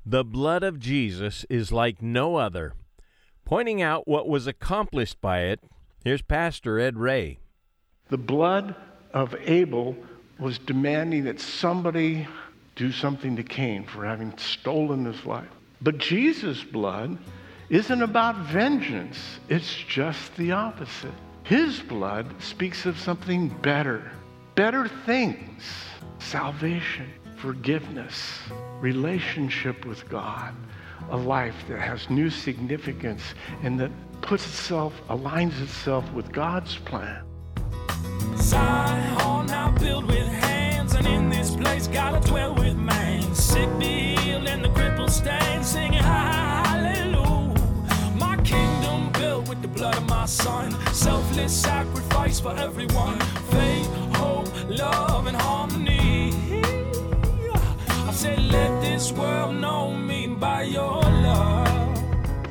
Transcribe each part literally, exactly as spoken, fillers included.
The blood of Jesus is like no other. Pointing out what was accomplished by it, here's Pastor Ed Ray. The blood of Abel was demanding that somebody do something to Cain for having stolen his life. But Jesus' blood isn't about vengeance. It's just the opposite. His blood speaks of something better, better things, salvation, forgiveness, relationship with God, a life that has new significance and that puts itself, aligns itself with God's plan. Zion now built with hands, and in this place gotta dwell with man. Sick be healed and the crippled stand, singing hallelujah. My kingdom built with the blood of my son, selfless sacrifice for everyone. Faith, hope, love, and harmony. I said, let this world know me by your love.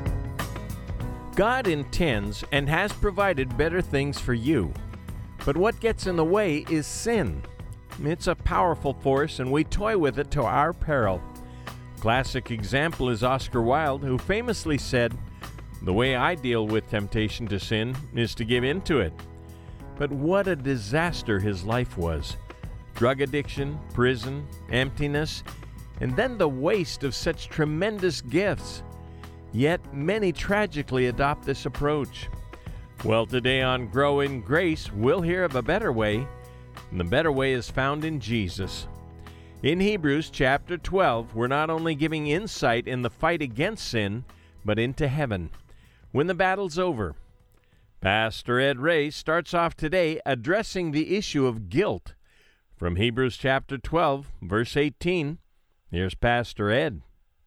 God intends and has provided better things for you. But what gets in the way is sin. It's a powerful force, and we toy with it to our peril. Classic example is Oscar Wilde, who famously said, "The way I deal with temptation to sin is to give in to it." But what a disaster his life was. Drug addiction, prison, emptiness, and then the waste of such tremendous gifts. Yet many tragically adopt this approach. Well, today on Grow in Grace, we'll hear of a better way, and the better way is found in Jesus. In Hebrews chapter twelve, we're not only giving insight in the fight against sin, but into heaven, when the battle's over. Pastor Ed Ray starts off today addressing the issue of guilt. From Hebrews chapter twelve, verse eighteen, here's Pastor Ed.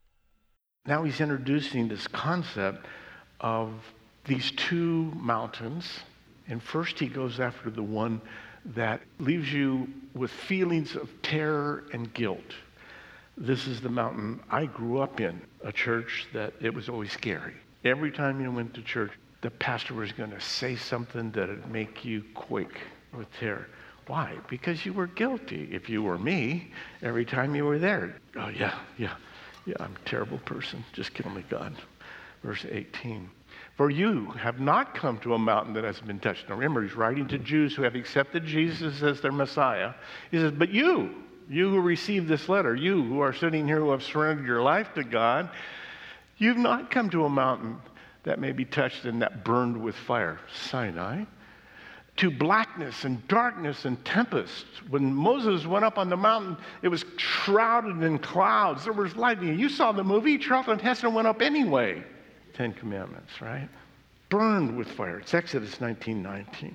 Now he's introducing this concept of these two mountains, and first he goes after the one that leaves you with feelings of terror and guilt. This is the mountain I grew up in, a church that it was always scary. Every time you went to church, the pastor was going to say something that would make you quake with terror. Why? Because you were guilty. If you were me, every time you were there, oh yeah, yeah, yeah, I'm a terrible person. Just kill me, God. Verse eighteen. For you have not come to a mountain that has been touched. Now remember, he's writing to Jews who have accepted Jesus as their Messiah. He says, but you, you who received this letter, you who are sitting here who have surrendered your life to God, you've not come to a mountain that may be touched and that burned with fire, Sinai, to blackness and darkness and tempest. When Moses went up on the mountain, it was shrouded in clouds. There was lightning. You saw the movie. Charlton Heston went up anyway. Ten Commandments, right? Burned with fire. It's Exodus nineteen nineteen.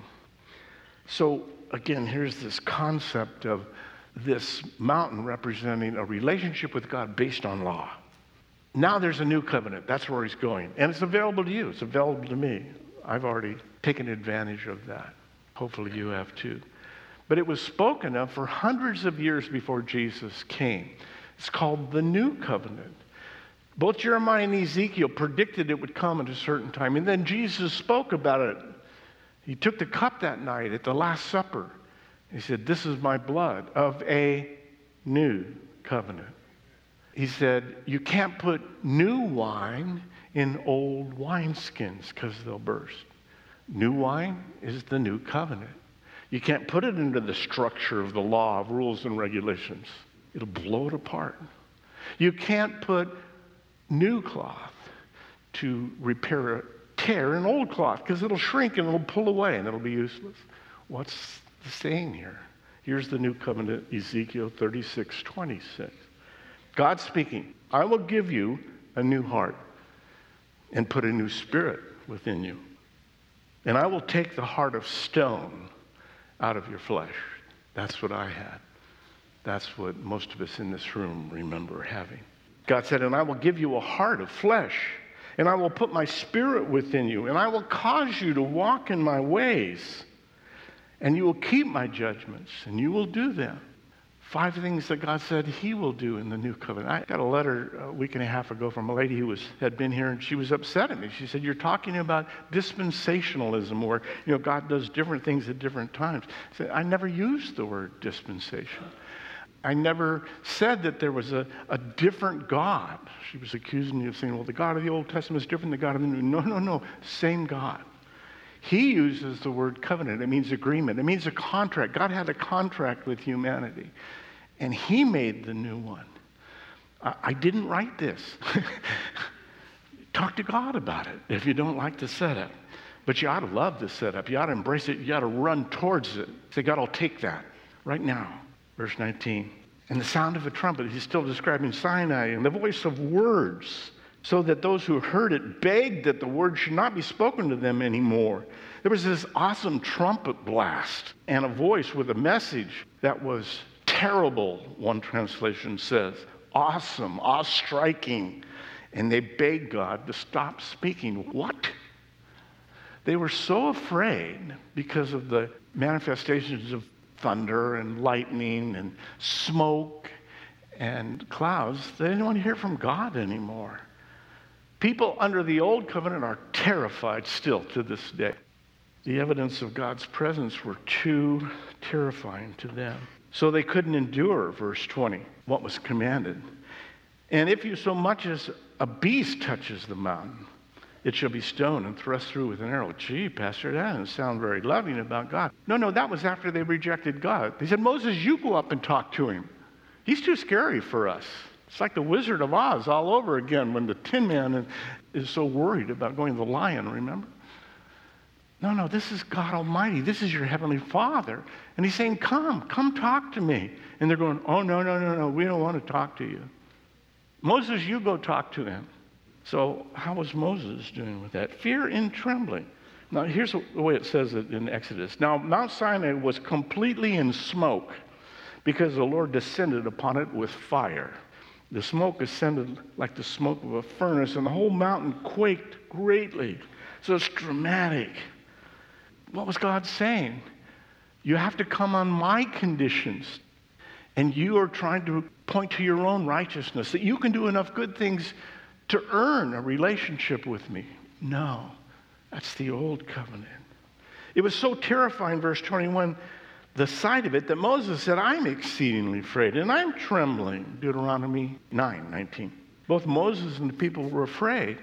So again, here's this concept of this mountain representing a relationship with God based on law. Now there's a new covenant. That's where he's going. And it's available to you. It's available to me. I've already taken advantage of that. Hopefully you have too. But it was spoken of for hundreds of years before Jesus came. It's called the New Covenant. Both Jeremiah and Ezekiel predicted it would come at a certain time. And then Jesus spoke about it. He took the cup that night at the Last Supper. He said, this is my blood of a new covenant. He said, you can't put new wine in old wineskins because they'll burst. New wine is the new covenant. You can't put it into the structure of the law of rules and regulations. It'll blow it apart. You can't put new cloth to repair a tear in old cloth because it'll shrink and it'll pull away and it'll be useless. What's the saying here? Here's the new covenant, Ezekiel thirty-six twenty-six. God speaking, I will give you a new heart and put a new spirit within you. And I will take the heart of stone out of your flesh. That's what I had. That's what most of us in this room remember having. God said, and I will give you a heart of flesh, and I will put my spirit within you, and I will cause you to walk in my ways, and you will keep my judgments, and you will do them. Five things that God said he will do in the new covenant. I got a letter a week and a half ago from a lady who was had been here, and she was upset at me. She said, you're talking about dispensationalism, where you know God does different things at different times. I said, I never used the word dispensation. I never said that there was a, a different God. She was accusing me of saying, well, the God of the Old Testament is different than the God of the New. No, no, no, same God. He uses the word covenant. It means agreement. It means a contract. God had a contract with humanity, and he made the new one. I, I didn't write this. Talk to God about it if you don't like the setup. But you ought to love the setup. You ought to embrace it. You ought to run towards it. Say, God, I'll take that right now. Verse nineteen. And the sound of a trumpet, he's still describing Sinai, and the voice of words, so that those who heard it begged that the word should not be spoken to them anymore. There was this awesome trumpet blast and a voice with a message that was terrible, one translation says. Awesome, awe-striking. And they begged God to stop speaking. What? They were so afraid because of the manifestations of thunder and lightning and smoke and clouds. They didn't want to hear from God anymore. People under the old covenant are terrified still to this day. The evidence of God's presence were too terrifying to them. So they couldn't endure, verse twenty, what was commanded. And if you so much as a beast touches the mountain, it shall be stoned and thrust through with an arrow. Gee, Pastor, that doesn't sound very loving about God. No, no, that was after they rejected God. They said, Moses, you go up and talk to him. He's too scary for us. It's like the Wizard of Oz all over again when the Tin Man is so worried about going to the lion, remember? No, no, this is God Almighty. This is your Heavenly Father. And he's saying, come, come talk to me. And they're going, oh, no, no, no, no, we don't want to talk to you. Moses, you go talk to him. So how was Moses doing with that? Fear and trembling. Now, here's the way it says it in Exodus. Now, Mount Sinai was completely in smoke because the Lord descended upon it with fire. The smoke ascended like the smoke of a furnace, and the whole mountain quaked greatly. So it's dramatic. What was God saying? You have to come on my conditions. And you are trying to point to your own righteousness, that you can do enough good things to earn a relationship with me. No, that's the old covenant. It was so terrifying, verse twenty-one, the sight of it, that Moses said, I'm exceedingly afraid, and I'm trembling. Deuteronomy nine nineteen. Both Moses and the people were afraid.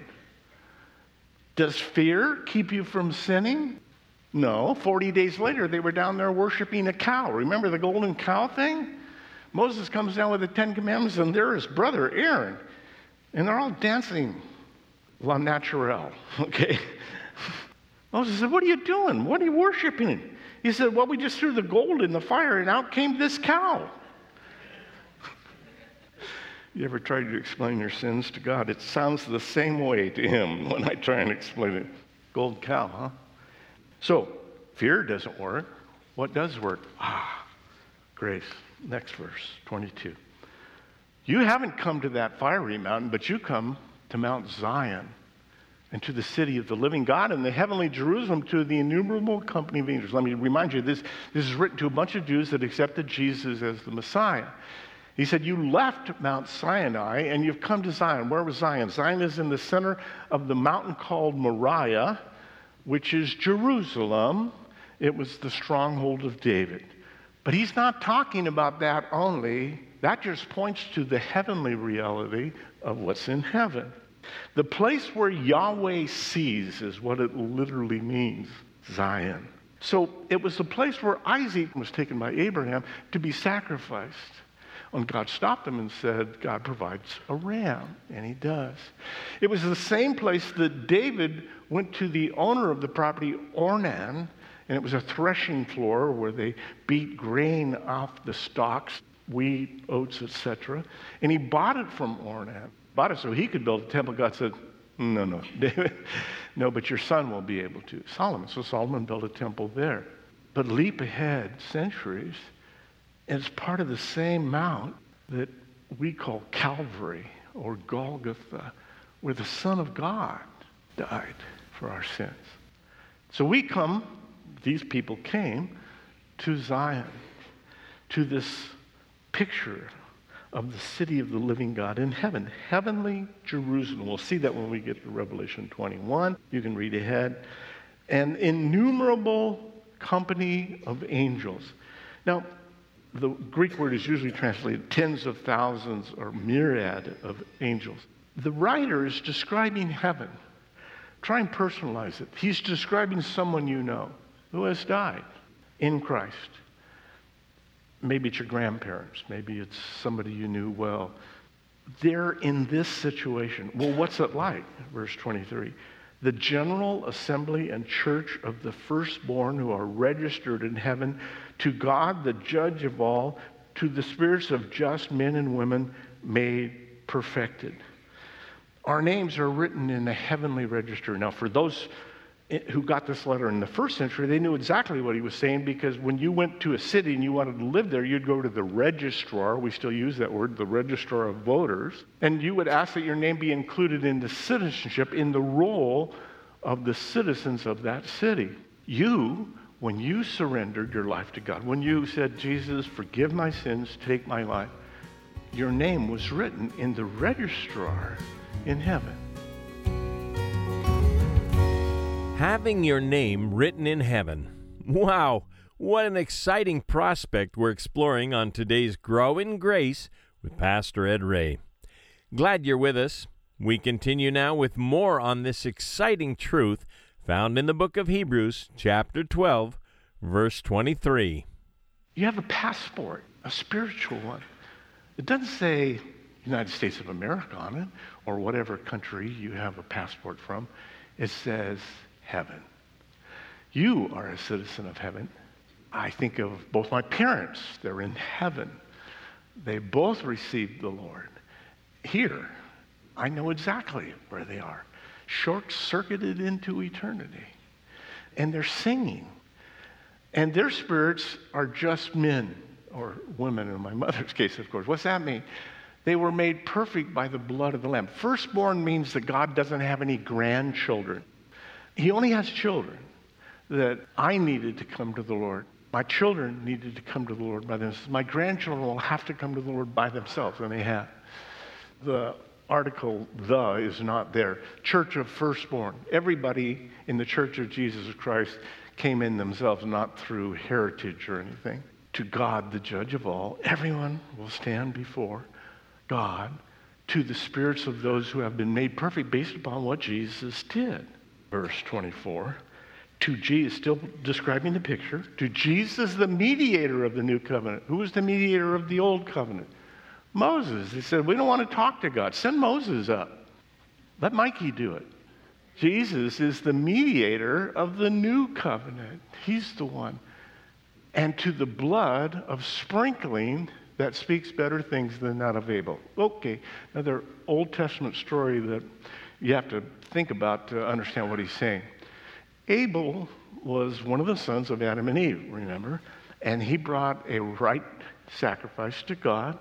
Does fear keep you from sinning? No. Forty days later, they were down there worshiping a cow. Remember the golden cow thing? Moses comes down with the Ten Commandments, and there is brother Aaron. And they're all dancing la naturelle, okay? Moses said, what are you doing? What are you worshiping? He said, well, we just threw the gold in the fire, and out came this cow. You ever tried to explain your sins to God? It sounds the same way to him when I try and explain it. Gold cow, huh? So, fear doesn't work. What does work? Ah, grace. Next verse, twenty-two. You haven't come to that fiery mountain, but you come to Mount Zion and to the city of the living God and the heavenly Jerusalem, to the innumerable company of angels. Let me remind you, this, this is written to a bunch of Jews that accepted Jesus as the Messiah. He said, you left Mount Sinai and you've come to Zion. Where was Zion? Zion is in the center of the mountain called Moriah, which is Jerusalem. It was the stronghold of David. But he's not talking about that only. That just points to the heavenly reality of what's in heaven. The place where Yahweh sees is what it literally means, Zion. So it was the place where Isaac was taken by Abraham to be sacrificed. And God stopped him and said, God provides a ram, and he does. It was the same place that David went to the owner of the property, Ornan, and it was a threshing floor where they beat grain off the stalks, wheat, oats, et cetera. And he bought it from Ornan. Bought it so he could build a temple. God said, no, no, David, no, but your son will be able to. Solomon. So Solomon built a temple there. But leap ahead centuries, and it's part of the same mount that we call Calvary or Golgotha, where the Son of God died for our sins. So we come, these people came to Zion, to this picture of the city of the living God in heaven, heavenly Jerusalem. We'll see that when we get to Revelation twenty-one. You can read ahead. An innumerable company of angels. Now, The Greek word is usually translated tens of thousands or myriad of angels. The writer is describing heaven. Try and personalize it. He's describing someone you know who has died in Christ. Maybe it's your grandparents. Maybe it's somebody you knew well. They're in this situation. Well, what's it like? Verse twenty-three. The general assembly and church of the firstborn who are registered in heaven, to God, the judge of all, to the spirits of just men and women made perfected. Our names are written in a heavenly register. Now, for those who got this letter in the first century, they knew exactly what he was saying, because when you went to a city and you wanted to live there, you'd go to the registrar. We still use that word, the registrar of voters. And you would ask that your name be included in the citizenship, in the roll of the citizens of that city. You, when you surrendered your life to God, when you said, Jesus, forgive my sins, take my life, your name was written in the registrar in heaven. Having your name written in heaven. Wow, what an exciting prospect we're exploring on today's Grow in Grace with Pastor Ed Ray. Glad you're with us. We continue now with more on this exciting truth found in the book of Hebrews, chapter twelve, verse twenty-three. You have a passport, a spiritual one. It doesn't say United States of America on it, or whatever country you have a passport from. It says heaven. You are a citizen of heaven. I think of both my parents. They're in heaven. They both received the Lord. Here, I know exactly where they are, short-circuited into eternity. And they're singing. And their spirits are just men, or women in my mother's case, of course. What's that mean? They were made perfect by the blood of the Lamb. Firstborn means that God doesn't have any grandchildren. He only has children. That I needed to come to the Lord. My children needed to come to the Lord by themselves. My grandchildren will have to come to the Lord by themselves, and they have. The article, the, is not there. Church of firstborn. Everybody in the Church of Jesus Christ came in themselves, not through heritage or anything. To God, the judge of all, everyone will stand before God, to the spirits of those who have been made perfect based upon what Jesus did. Verse twenty-four, to Jesus, still describing the picture, to Jesus, the mediator of the new covenant. Who was the mediator of the old covenant? Moses. He said, we don't want to talk to God. Send Moses up. Let Mikey do it. Jesus is the mediator of the new covenant. He's the one. And to the blood of sprinkling that speaks better things than that of Abel. Okay, another Old Testament story that you have to think about to understand what he's saying. Abel was one of the sons of Adam and Eve, remember? And he brought a right sacrifice to God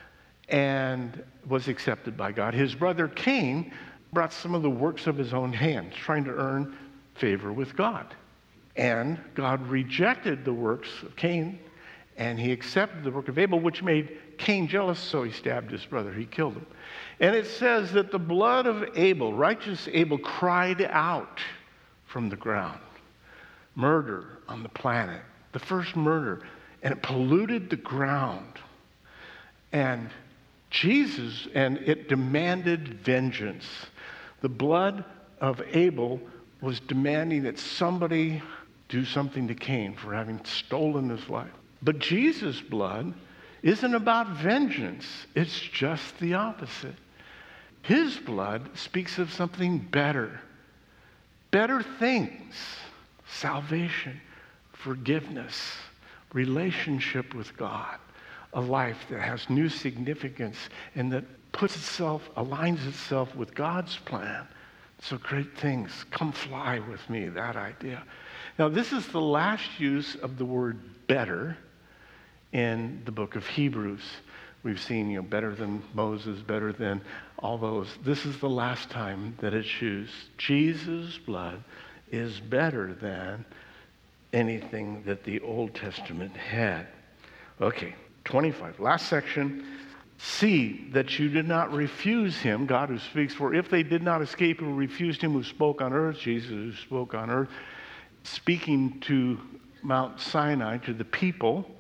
and was accepted by God. His brother Cain brought some of the works of his own hands, trying to earn favor with God. And God rejected the works of Cain, and he accepted the work of Abel, which made Cain jealous, so he stabbed his brother. He killed him. And it says that the blood of Abel, righteous Abel, cried out from the ground. Murder on the planet, the first murder, and it polluted the ground. And Jesus, and it demanded vengeance. The blood of Abel was demanding that somebody do something to Cain for having stolen his life. But Jesus' blood isn't about vengeance. It's just the opposite. His blood speaks of something better. Better things. Salvation, forgiveness, relationship with God. A life that has new significance and that puts itself, aligns itself with God's plan. So great things. Come fly with me, that idea. Now, this is the last use of the word better in the book of Hebrews. We've seen, you know, better than Moses, better than all those. This is the last time that it's used. Jesus' blood is better than anything that the Old Testament had. Okay, twenty-five, last section. See that you did not refuse him, God who speaks, for if they did not escape who refused him who spoke on earth, Jesus who spoke on earth, speaking to Mount Sinai, to the people,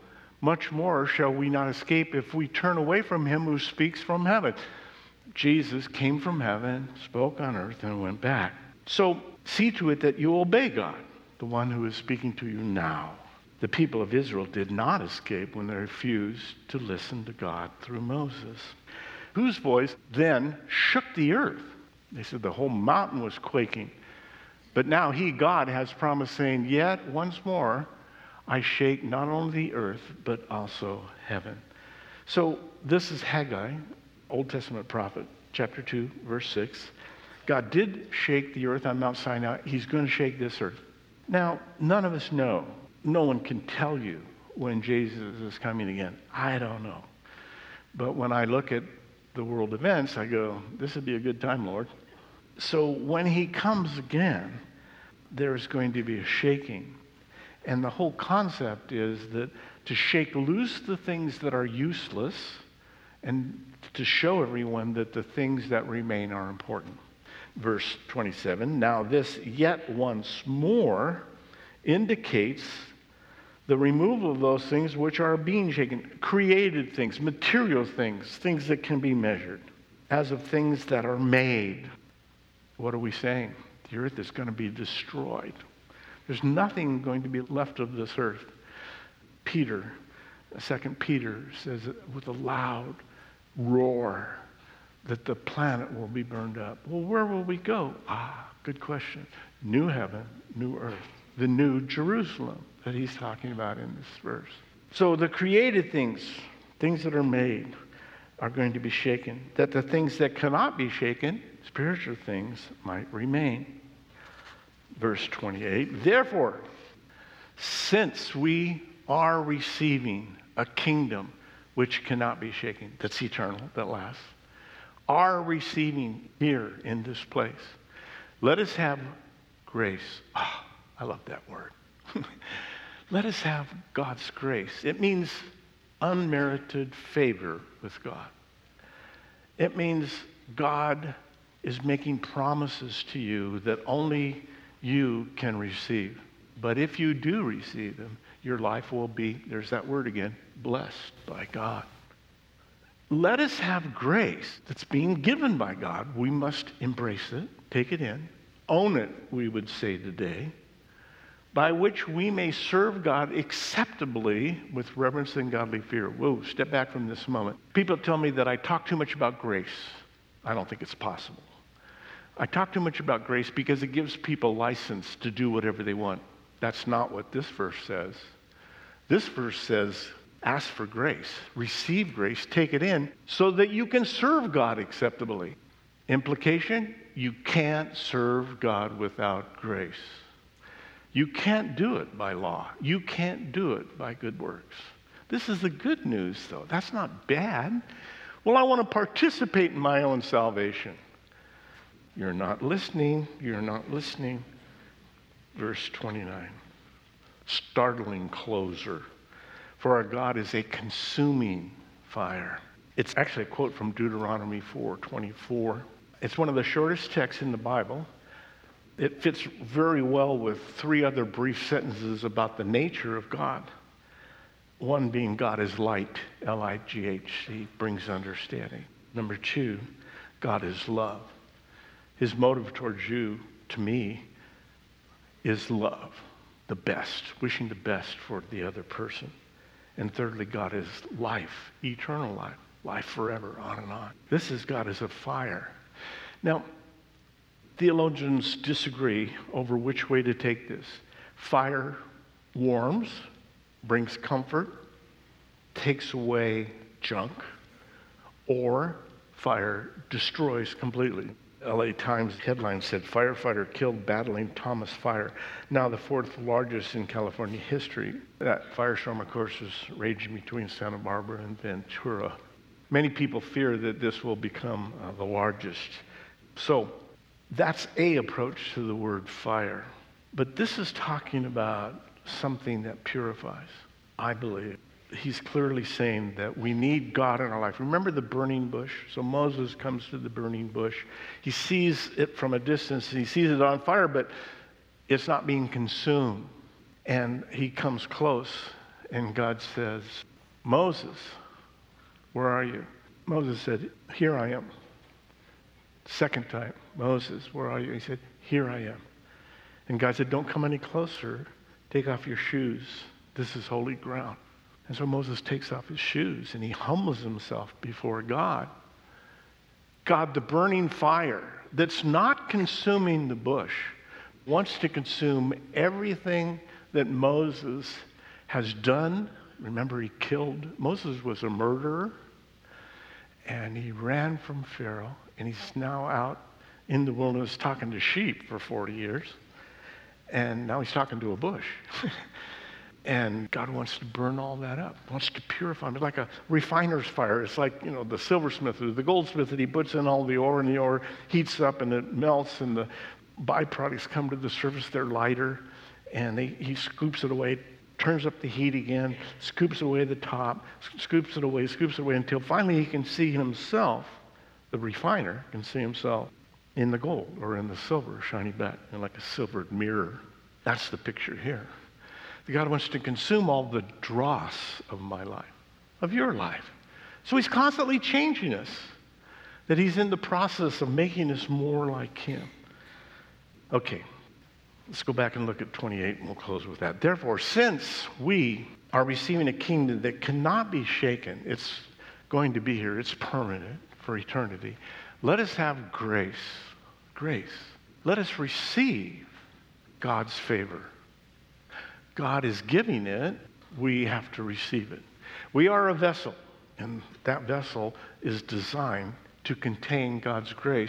much more shall we not escape if we turn away from him who speaks from heaven. Jesus came from heaven, spoke on earth, and went back. So see to it that you obey God, the one who is speaking to you now. The people of Israel did not escape when they refused to listen to God through Moses, whose voice then shook the earth. They said the whole mountain was quaking. But now he, God, has promised, saying, yet once more I shake not only the earth, but also heaven. So this is Haggai, Old Testament prophet, chapter two, verse six. God did shake the earth on Mount Sinai. He's going to shake this earth. Now, none of us know. No one can tell you when Jesus is coming again. I don't know. But when I look at the world events, I go, this would be a good time, Lord. So when he comes again, there's going to be a shaking. And the whole concept is that to shake loose the things that are useless and to show everyone that the things that remain are important. Verse twenty-seven, now this yet once more indicates the removal of those things which are being shaken, created things, material things, things that can be measured, as of things that are made. What are we saying? The earth is going to be destroyed. There's nothing going to be left of this earth. Peter, Second Peter says with a loud roar that the planet will be burned up. Well, where will we go? Ah, good question. New heaven, new earth. The new Jerusalem that he's talking about in this verse. So the created things, things that are made, are going to be shaken. That the things that cannot be shaken, spiritual things, might remain. Verse twenty-eight, therefore, since we are receiving a kingdom which cannot be shaken, that's eternal, that lasts, are receiving here in this place, let us have grace. Ah, I love that word. Let us have God's grace. It means unmerited favor with God. It means God is making promises to you that only you can receive. But if you do receive them, your life will be, there's that word again, blessed by God. Let us have grace that's being given by God. We must embrace it, take it in, own it, we would say today, by which we may serve God acceptably with reverence and godly fear. Whoa, step back from this moment. People tell me that I talk too much about grace. I don't think it's possible. I talk too much about grace because it gives people license to do whatever they want. That's not what this verse says. This verse says, ask for grace, receive grace, take it in, so that you can serve God acceptably. Implication, you can't serve God without grace. You can't do it by law. You can't do it by good works. This is the good news, though. That's not bad. Well, I want to participate in my own salvation. You're not listening. You're not listening. Verse twenty-nine. Startling closer. For our God is a consuming fire. It's actually a quote from Deuteronomy four twenty-four. It's one of the shortest texts in the Bible. It fits very well with three other brief sentences about the nature of God. One being God is light, L I G H, he brings understanding. Number two, God is love. His motive towards you, to me, is love, the best, wishing the best for the other person. And thirdly, God is life, eternal life, life forever, on and on. This is God as a fire. Now, theologians disagree over which way to take this. Fire warms, brings comfort, takes away junk, or fire destroys completely. L A Times headline said, firefighter killed battling Thomas Fire, now the fourth largest in California history. That firestorm, of course, is raging between Santa Barbara and Ventura. Many people fear that this will become uh, the largest. So that's a approach to the word fire. But this is talking about something that purifies, I believe. He's clearly saying that we need God in our life. Remember the burning bush? So Moses comes to the burning bush. He sees it from a distance. He sees it on fire, but it's not being consumed. And he comes close, and God says, Moses, where are you? Moses said, here I am. Second time, Moses, where are you? He said, here I am. And God said, don't come any closer. Take off your shoes. This is holy ground. And so Moses takes off his shoes and he humbles himself before God. God, the burning fire that's not consuming the bush, wants to consume everything that Moses has done. Remember, he killed. Moses was a murderer. And he ran from Pharaoh. And he's now out in the wilderness talking to sheep for forty years. And now he's talking to a bush. And God wants to burn all that up, wants to purify them. It's like a refiner's fire. It's like, you know, the silversmith or the goldsmith that he puts in all the ore, and the ore heats up and it melts, and the byproducts come to the surface. They're lighter, and they, he scoops it away, turns up the heat again, scoops away the top, scoops it away, scoops it away, until finally he can see himself, the refiner can see himself in the gold or in the silver shining back, in like a silvered mirror. That's the picture here. God wants to consume all the dross of my life, of your life. So he's constantly changing us, that he's in the process of making us more like him. Okay, let's go back and look at twenty-eight, and we'll close with that. Therefore, since we are receiving a kingdom that cannot be shaken, it's going to be here, it's permanent for eternity, let us have grace, grace. Let us receive God's favor. God is giving it, we have to receive it. We are a vessel, and that vessel is designed to contain God's grace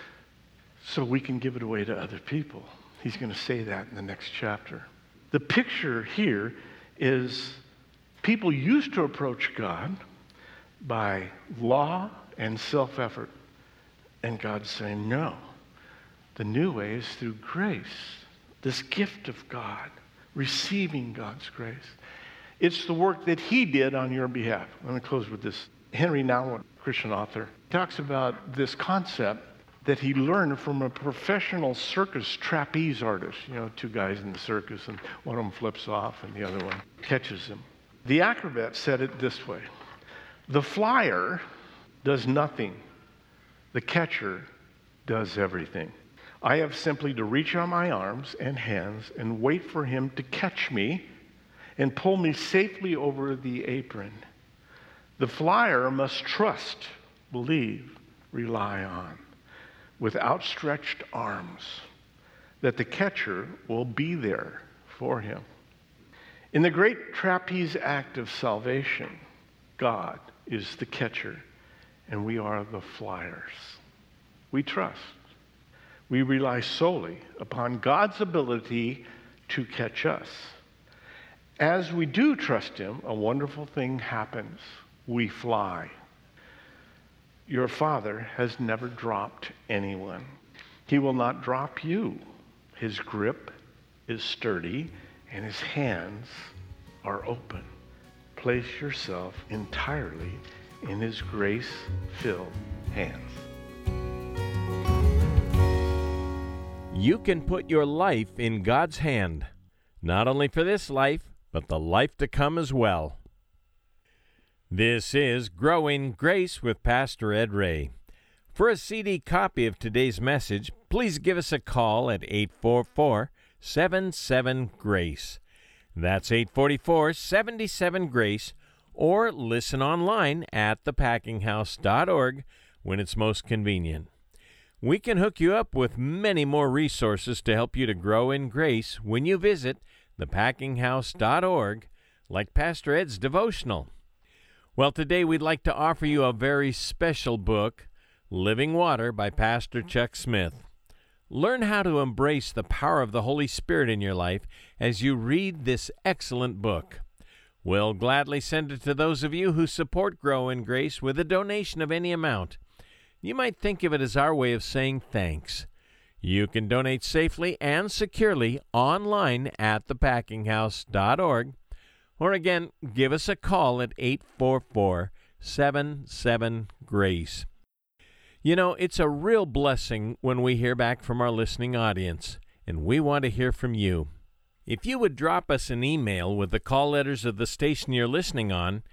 so we can give it away to other people. He's going to say that in the next chapter. The picture here is people used to approach God by law and self-effort, and God's saying, no, the new way is through grace, this gift of God. Receiving God's grace. It's the work that he did on your behalf. I'm going to close with this. Henry Nouwen, Christian author, talks about this concept that he learned from a professional circus trapeze artist. You know, two guys in the circus, and one of them flips off and the other one catches him. The acrobat said it this way: the flyer does nothing. The catcher does everything. I have simply to reach out my arms and hands and wait for him to catch me and pull me safely over the apron. The flyer must trust, believe, rely on, with outstretched arms, that the catcher will be there for him. In the great trapeze act of salvation, God is the catcher and we are the flyers. We trust. We rely solely upon God's ability to catch us. As we do trust him, a wonderful thing happens. We fly. Your Father has never dropped anyone. He will not drop you. His grip is sturdy and his hands are open. Place yourself entirely in his grace-filled hands. You can put your life in God's hand, not only for this life, but the life to come as well. This is Growing Grace with Pastor Ed Ray. For a C D copy of today's message, please give us a call at eight four four, seven seven, GRACE. That's eight four four, seven seven, GRACE, or listen online at the packing house dot org when it's most convenient. We can hook you up with many more resources to help you to grow in grace when you visit the packing house dot org, like Pastor Ed's devotional. Well, today we'd like to offer you a very special book, Living Water by Pastor Chuck Smith. Learn how to embrace the power of the Holy Spirit in your life as you read this excellent book. We'll gladly send it to those of you who support Grow in Grace with a donation of any amount. You might think of it as our way of saying thanks. You can donate safely and securely online at the packing house dot org, or again, give us a call at eight four four, seven seven, GRACE. You know, it's a real blessing when we hear back from our listening audience, and we want to hear from you. If you would drop us an email with the call letters of the station you're listening on,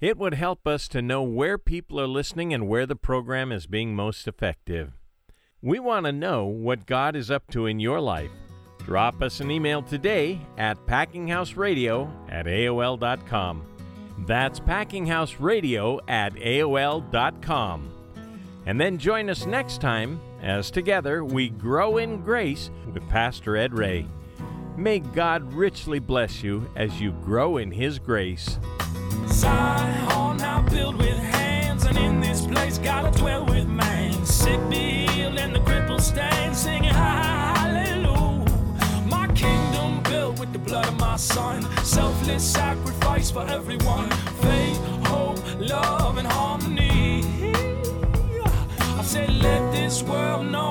It would help us to know where people are listening and where the program is being most effective. We want to know what God is up to in your life. Drop us an email today at packinghouseradio at A O L dot com. That's packinghouseradio at A O L dot com. And then join us next time as together we grow in grace with Pastor Ed Ray. May God richly bless you as you grow in His grace. Zion now built with hands, and in this place gotta dwell with man. Sick be healed and the crippled stand, singing hallelujah. My kingdom built with the blood of my son, selfless sacrifice for everyone. Faith, hope, love, and harmony. I said let this world know